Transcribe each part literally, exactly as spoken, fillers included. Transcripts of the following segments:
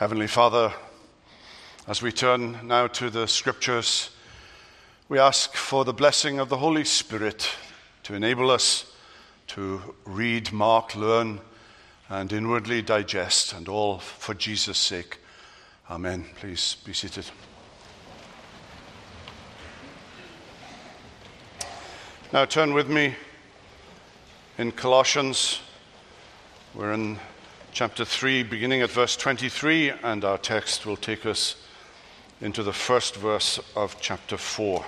Heavenly Father, as we turn now to the Scriptures, we ask for the blessing of the Holy Spirit to enable us to read, mark, learn, and inwardly digest, and all for Jesus' sake. Amen. Please be seated. Now turn with me in Colossians. We're in chapter three, beginning at verse twenty-three, and our text will take us into the first verse of chapter four.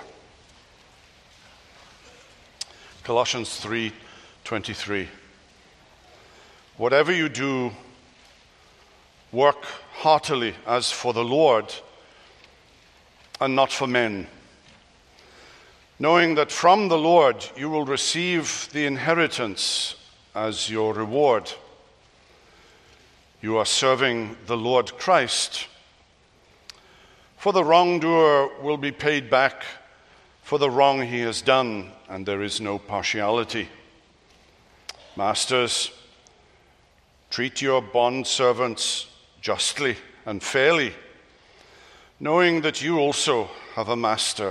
Colossians three twenty-three. Whatever you do, work heartily as for the Lord and not for men, knowing that from the Lord you will receive the inheritance as your reward. You are serving the Lord Christ. For the wrongdoer will be paid back for the wrong he has done, and there is no partiality. Masters, treat your bondservants justly and fairly, knowing that you also have a master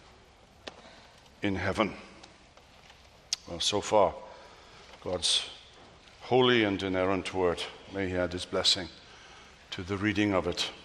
in heaven. Well, so far, God's holy and inerrant word. May he add his blessing to the reading of it.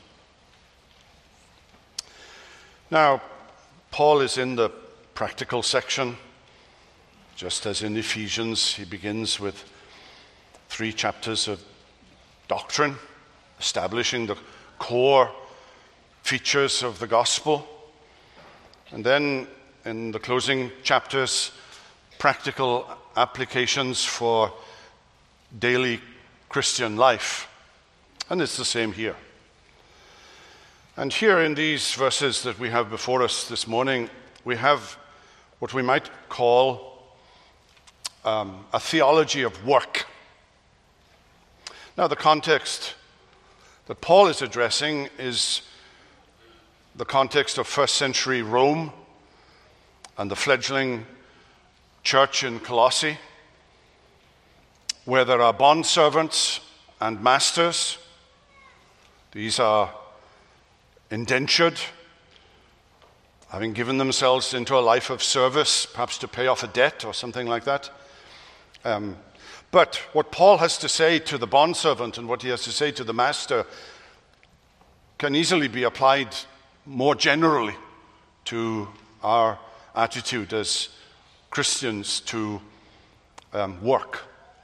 Now, Paul is in the practical section. Just as in Ephesians, he begins with three chapters of doctrine, establishing the core features of the gospel. And then in the closing chapters, practical applications for daily Christian life. And it's the same here. And here in these verses that we have before us this morning, we have what we might call um, a theology of work. Now, the context that Paul is addressing is the context of first century Rome and the fledgling church in Colossae, where there are bondservants and masters. These are indentured, having given themselves into a life of service, perhaps to pay off a debt or something like that. Um, but what Paul has to say to the bondservant and what he has to say to the master can easily be applied more generally to our attitude as Christians to um, work.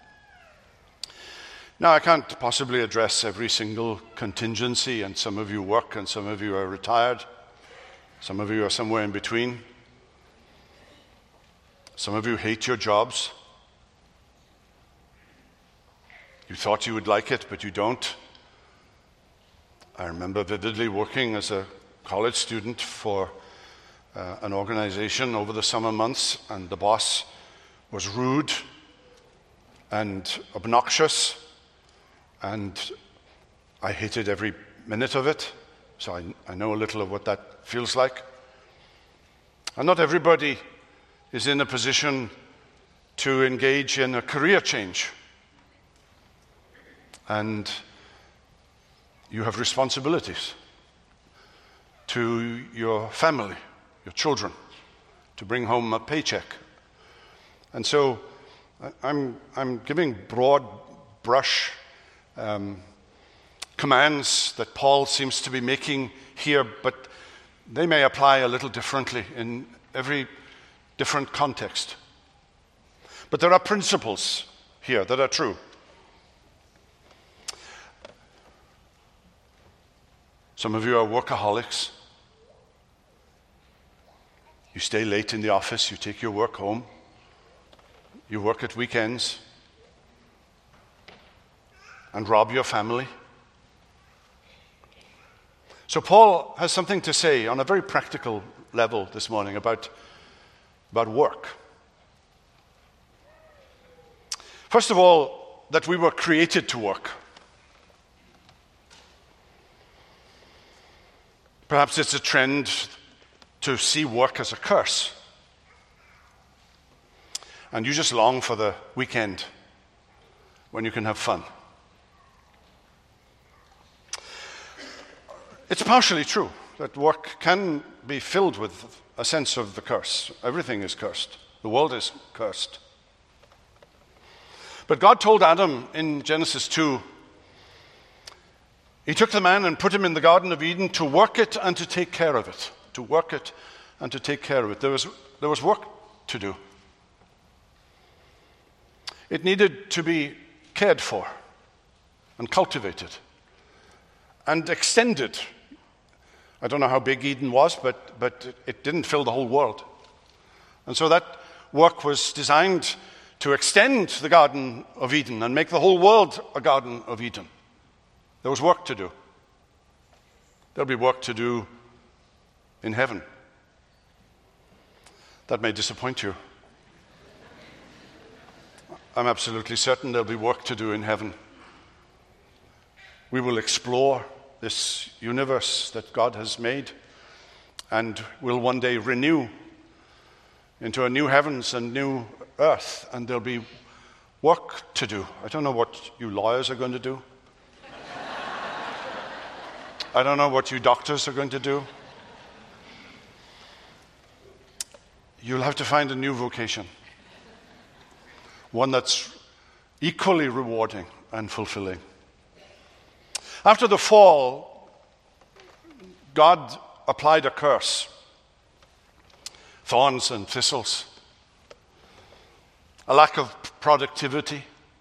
Now, I can't possibly address every single contingency, and some of you work and some of you are retired. Some of you are somewhere in between. Some of you hate your jobs. You thought you would like it, but you don't. I remember vividly working as a college student for uh, an organization over the summer months, and the boss was rude and obnoxious. And I hated every minute of it, so I, I know a little of what that feels like. And not everybody is in a position to engage in a career change. And you have responsibilities to your family, your children, to bring home a paycheck. And so I'm, I'm giving broad brush Um, commands that Paul seems to be making here, but they may apply a little differently in every different context. But there are principles here that are true. Some of you are workaholics. You stay late in the office, you take your work home, you work at weekends, and rob your family. So Paul has something to say on a very practical level this morning about, about work. First of all, that we were created to work. Perhaps it's a trend to see work as a curse. And you just long for the weekend when you can have fun. It's partially true that work can be filled with a sense of the curse. Everything is cursed. The world is cursed. But God told Adam in Genesis two, he took the man and put him in the Garden of Eden to work it and to take care of it. To work it and to take care of it. There was, there was work to do. It needed to be cared for and cultivated and extended. I don't know how big Eden was, but, but it didn't fill the whole world. And so that work was designed to extend the Garden of Eden and make the whole world a Garden of Eden. There was work to do. There'll be work to do in heaven. That may disappoint you. I'm absolutely certain there'll be work to do in heaven. We will explore this universe that God has made, and will one day renew into a new heavens and new earth, and there'll be work to do. I don't know what you lawyers are going to do. I don't know what you doctors are going to do. You'll have to find a new vocation, one that's equally rewarding and fulfilling. After the fall, God applied a curse, thorns and thistles, a lack of productivity.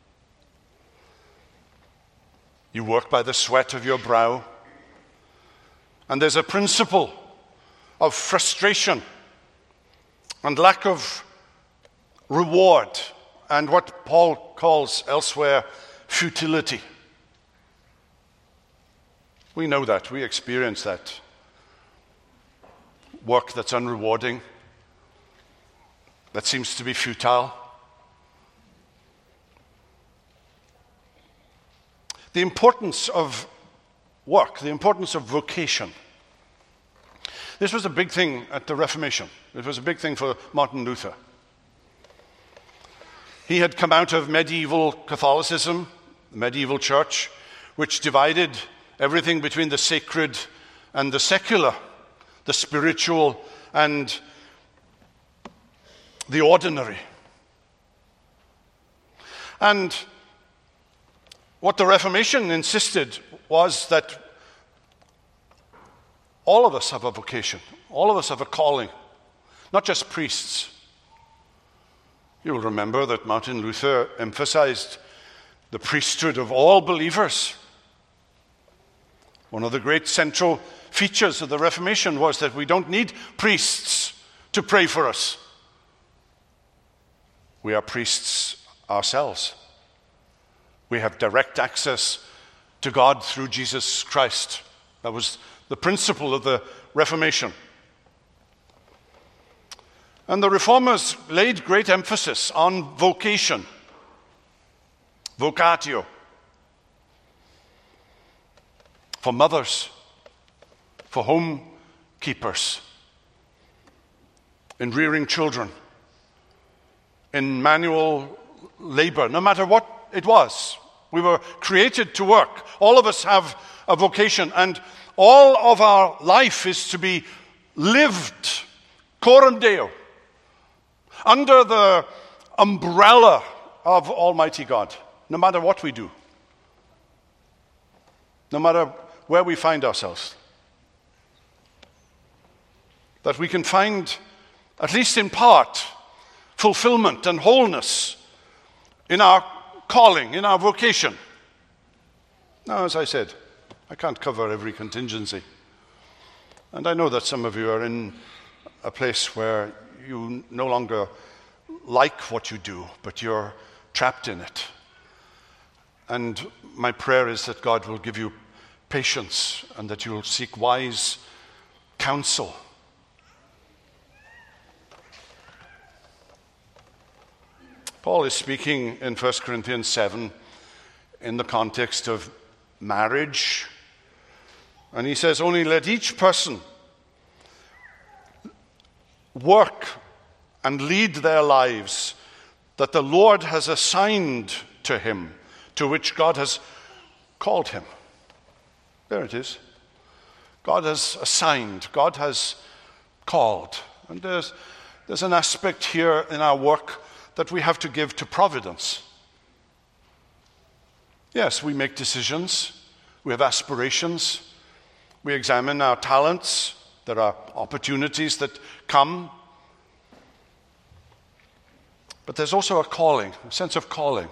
You work by the sweat of your brow. And there's a principle of frustration and lack of reward, and what Paul calls elsewhere futility. We know that. We experience that. Work that's unrewarding, that seems to be futile. The importance of work, the importance of vocation. This was a big thing at the Reformation. It was a big thing for Martin Luther. He had come out of medieval Catholicism, the medieval church, which divided everything between the sacred and the secular, the spiritual and the ordinary. And what the Reformation insisted was that all of us have a vocation. All of us have a calling, not just priests. You'll remember that Martin Luther emphasized the priesthood of all believers. One of the great central features of the Reformation was that we don't need priests to pray for us. We are priests ourselves. We have direct access to God through Jesus Christ. That was the principle of the Reformation. And the Reformers laid great emphasis on vocation, vocatio, for mothers, for home keepers, in rearing children, in manual labor, no matter what it was. We were created to work. All of us have a vocation, and all of our life is to be lived coram Deo, under the umbrella of Almighty God, no matter what we do, no matter where we find ourselves. That we can find, at least in part, fulfillment and wholeness in our calling, in our vocation. Now, as I said, I can't cover every contingency. And I know that some of you are in a place where you no longer like what you do, but you're trapped in it. And my prayer is that God will give you patience and that you'll seek wise counsel. Paul is speaking in First Corinthians seven in the context of marriage. And he says, only let each person work and lead their lives that the Lord has assigned to him, to which God has called him. There it is. God has assigned, God has called. And there's, there's an aspect here in our work that we have to give to providence. Yes, we make decisions, we have aspirations, we examine our talents, there are opportunities that come. But there's also a calling, a sense of calling.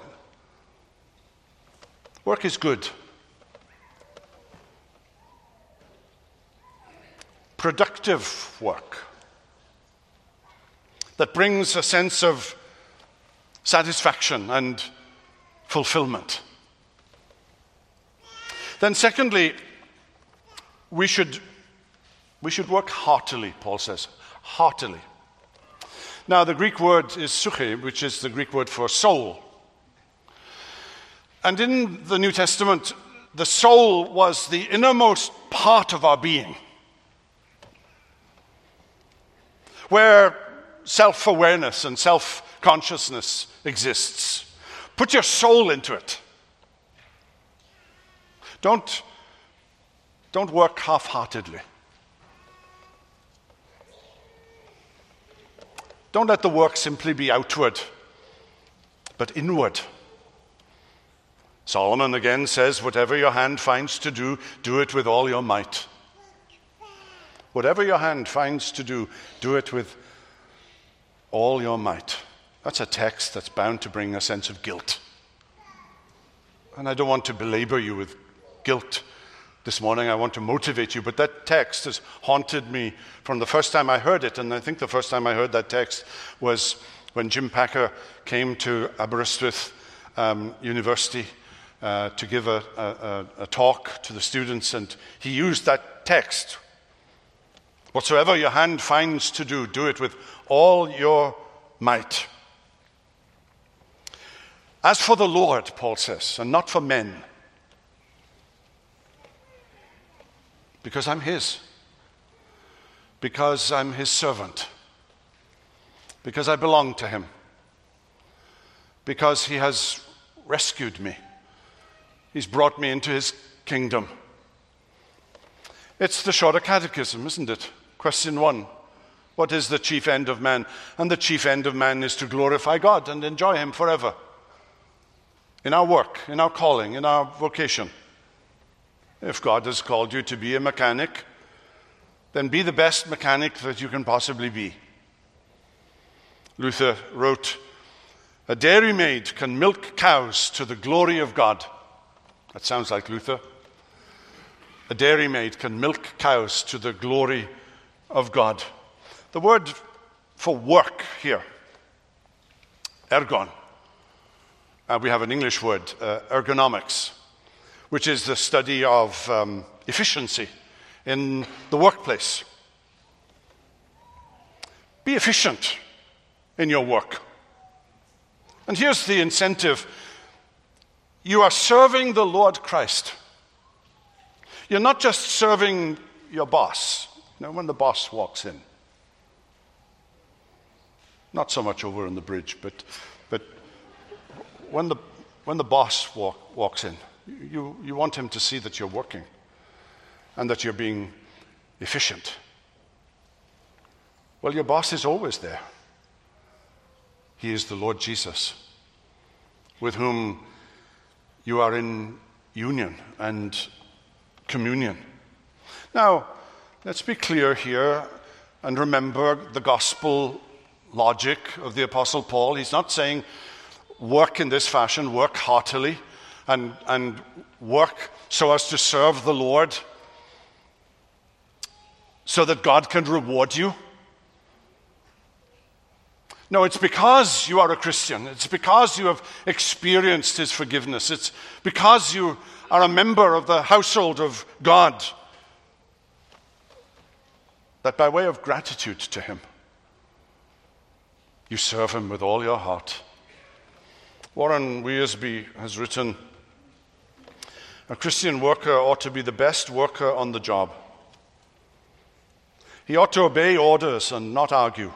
Work is good. Productive work that brings a sense of satisfaction and fulfillment. Then secondly, we should, we should work heartily, Paul says, heartily. Now the Greek word is psyche, which is the Greek word for soul. And in the New Testament, the soul was the innermost part of our being, where self-awareness and self-consciousness exists. Put your soul into it. Don't, don't work half-heartedly. Don't let the work simply be outward, but inward. Solomon again says, whatever your hand finds to do, do it with all your might. Whatever your hand finds to do, do it with all your might. That's a text that's bound to bring a sense of guilt. And I don't want to belabor you with guilt this morning. I want to motivate you. But that text has haunted me from the first time I heard it. And I think the first time I heard that text was when Jim Packer came to Aberystwyth um, University uh, to give a, a, a talk to the students. And he used that text. Whatsoever your hand finds to do, do it with all your might. As for the Lord, Paul says, and not for men, because I'm his, because I'm his servant, because I belong to him, because he has rescued me. He's brought me into his kingdom. It's the Shorter Catechism, isn't it? Question one. What is the chief end of man? And the chief end of man is to glorify God and enjoy him forever. In our work, in our calling, in our vocation. If God has called you to be a mechanic, then be the best mechanic that you can possibly be. Luther wrote, a dairymaid can milk cows to the glory of God. That sounds like Luther. A dairymaid can milk cows to the glory of God. The word for work here, ergon, uh, we have an English word, uh, ergonomics, which is the study of um, efficiency in the workplace. Be efficient in your work. And here's the incentive. You are serving the Lord Christ. You're not just serving your boss. You know, when the boss walks in. Not so much over on the bridge, but but when the when the boss walk, walks in, you, you want him to see that you're working and that you're being efficient. Well, your boss is always there. He is the Lord Jesus, with whom you are in union and communion. Now, let's be clear here and remember the gospel logic of the Apostle Paul. He's not saying work in this fashion, work heartily, and, and work so as to serve the Lord, so that God can reward you. No, it's because you are a Christian. It's because you have experienced his forgiveness. It's because you are a member of the household of God that by way of gratitude to him, you serve him with all your heart. Warren Wiersbe has written, a Christian worker ought to be the best worker on the job. He ought to obey orders and not argue.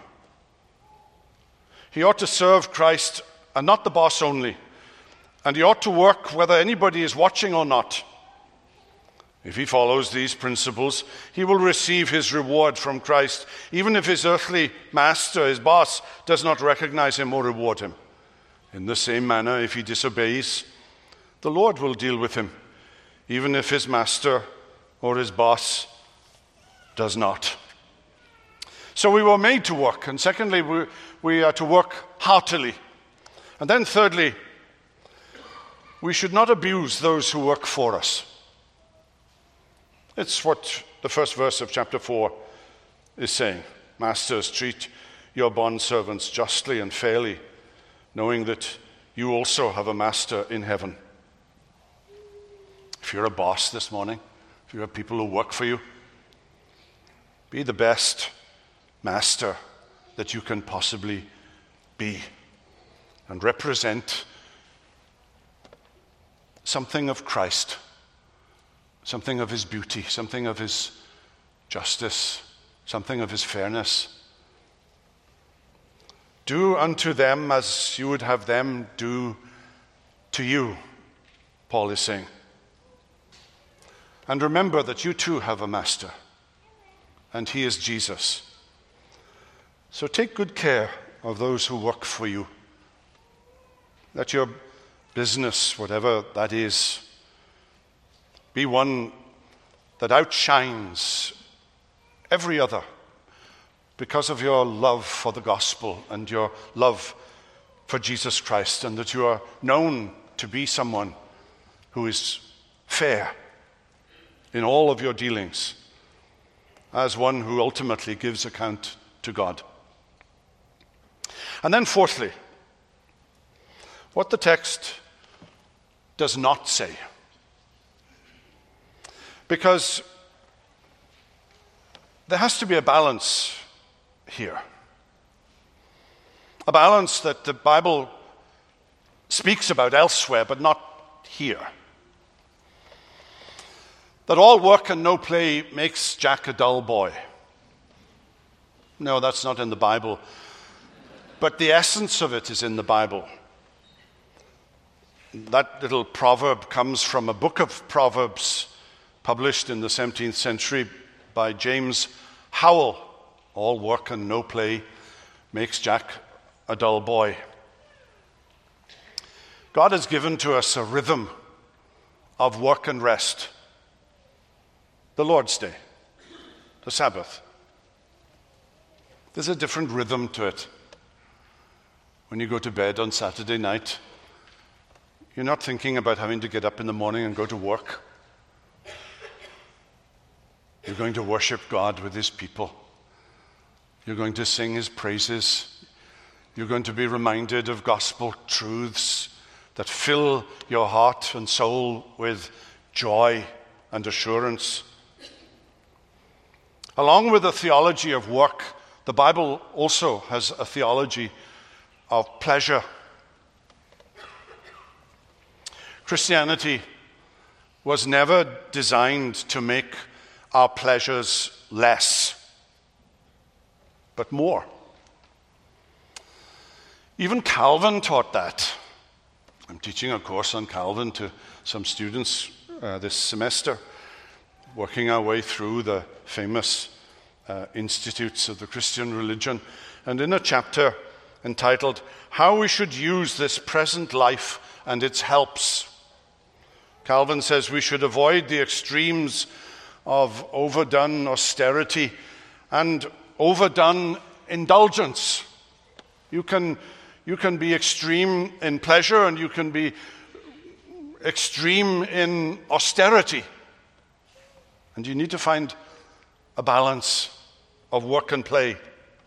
He ought to serve Christ and not the boss only. And he ought to work whether anybody is watching or not. If he follows these principles, he will receive his reward from Christ, even if his earthly master, his boss, does not recognize him or reward him. In the same manner, if he disobeys, the Lord will deal with him, even if his master or his boss does not. So we were made to work. And secondly, we, we are to work heartily. And then thirdly, we should not abuse those who work for us. It's what the first verse of chapter four is saying. Masters, treat your bondservants justly and fairly, knowing that you also have a master in heaven. If you're a boss this morning, if you have people who work for you, be the best master that you can possibly be and represent something of Christ, something of his beauty, something of his justice, something of his fairness. Do unto them as you would have them do to you, Paul is saying. And remember that you too have a master, and he is Jesus. So take good care of those who work for you. Let your business, whatever that is, be one that outshines every other because of your love for the gospel and your love for Jesus Christ, and that you are known to be someone who is fair in all of your dealings, as one who ultimately gives account to God. And then fourthly, what the text does not say. Because there has to be a balance here. A balance that the Bible speaks about elsewhere, but not here. That all work and no play makes Jack a dull boy. No, that's not in the Bible. But the essence of it is in the Bible. That little proverb comes from a book of Proverbs published in the seventeenth century by James Howell. All work and no play makes Jack a dull boy. God has given to us a rhythm of work and rest. The Lord's Day, the Sabbath. There's a different rhythm to it. When you go to bed on Saturday night, you're not thinking about having to get up in the morning and go to work. You're going to worship God with his people. You're going to sing his praises. You're going to be reminded of gospel truths that fill your heart and soul with joy and assurance. Along with the theology of work, the Bible also has a theology of pleasure. Christianity was never designed to make our pleasures less, but more. Even Calvin taught that. I'm teaching a course on Calvin to some students uh, this semester, working our way through the famous uh, institutes of the Christian religion. And in a chapter entitled, How We Should Use This Present Life and Its Helps, Calvin says we should avoid the extremes of overdone austerity and overdone indulgence. You can, you can be extreme in pleasure and you can be extreme in austerity. And you need to find a balance of work and play.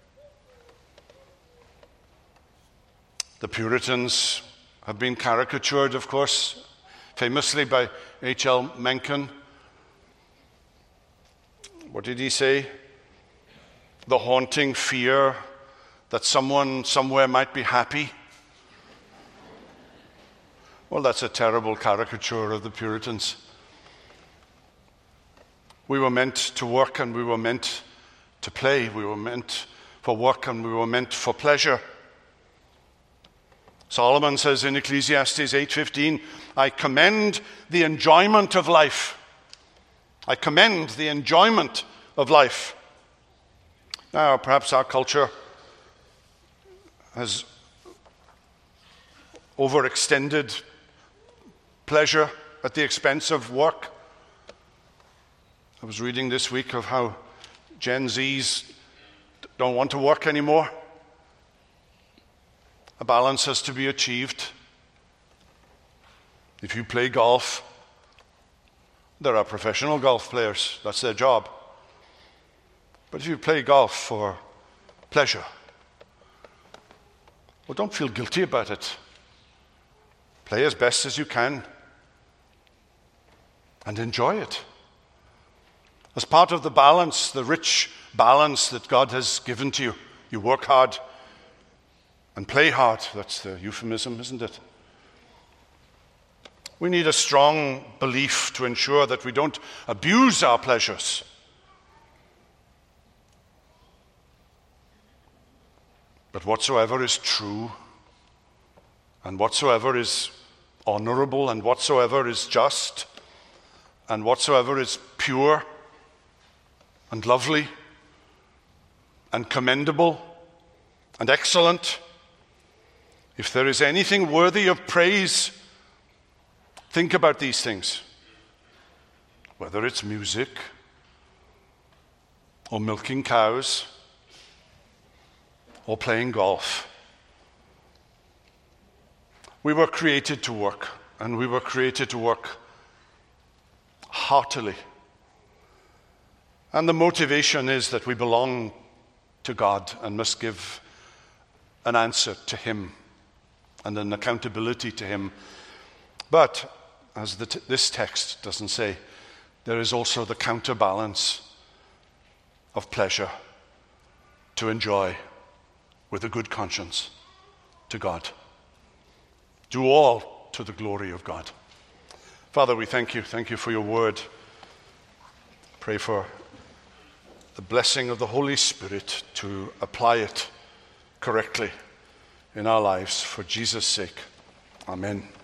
The Puritans have been caricatured, of course, famously by H L Mencken. What did he say? The haunting fear that someone somewhere might be happy. Well, that's a terrible caricature of the Puritans. We were meant to work and we were meant to play. We were meant for work and we were meant for pleasure. Solomon says in Ecclesiastes eight fifteen, I commend the enjoyment of life I commend the enjoyment of life. Now, perhaps our culture has overextended pleasure at the expense of work. I was reading this week of how Gen Zs don't want to work anymore. A balance has to be achieved. If you play golf, there are professional golf players. That's their job. But if you play golf for pleasure, well, don't feel guilty about it. Play as best as you can and enjoy it. As part of the balance, the rich balance that God has given to you, you work hard and play hard. That's the euphemism, isn't it? We need a strong belief to ensure that we don't abuse our pleasures. But whatsoever is true, and whatsoever is honorable, and whatsoever is just, and whatsoever is pure, and lovely, and commendable, and excellent, if there is anything worthy of praise, think about these things. Whether it's music, or milking cows, or playing golf. We were created to work, and we were created to work heartily. And the motivation is that we belong to God and must give an answer to Him and an accountability to Him. But, as the t- this text doesn't say, there is also the counterbalance of pleasure to enjoy with a good conscience to God. Do all to the glory of God. Father, we thank you. Thank you for your word. Pray for the blessing of the Holy Spirit to apply it correctly in our lives for Jesus' sake. Amen.